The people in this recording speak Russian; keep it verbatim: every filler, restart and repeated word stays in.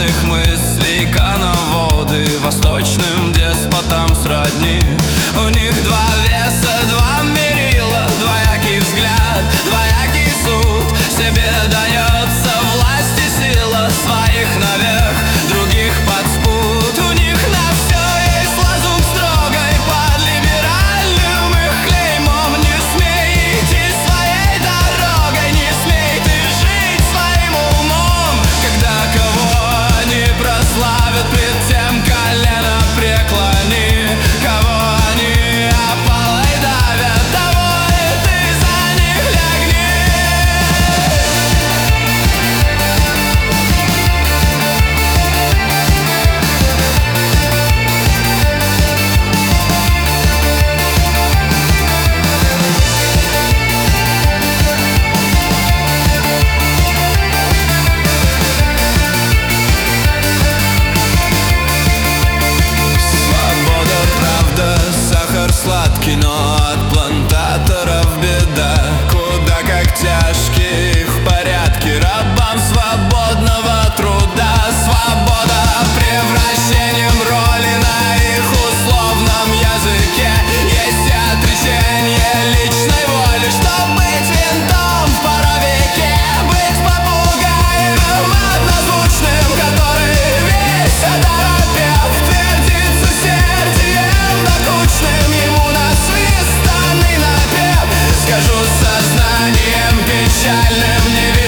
бездумных мыслей коноводы восточным деспотам сродни. У них два веса, два мерила, двоякий взгляд, двоякий суд. Себе дается власть и сила, своих наверх, других под спут. У них на все есть лозунг строгой, под либеральным их клеймом. Не смей идти своей дорогой, не смей ты жить своим умом. Когда кого они прославят, пред тем колено преклони. Кого они опалой давят, того и ты за них лягни. Свобода, правда, сахар сладкий, но от плантаторов беда. Куда как тяжкий, в порядке рабам свободного труда. Свобода превращением роли на их условном языке. Есть отречение личной воли, чтоб быть винтом в паровике. Быть попугаем однозвучным, который весь оторопев, твердит с усердием докучным ему насвистанный напев. Скажу с сознанием печальным, не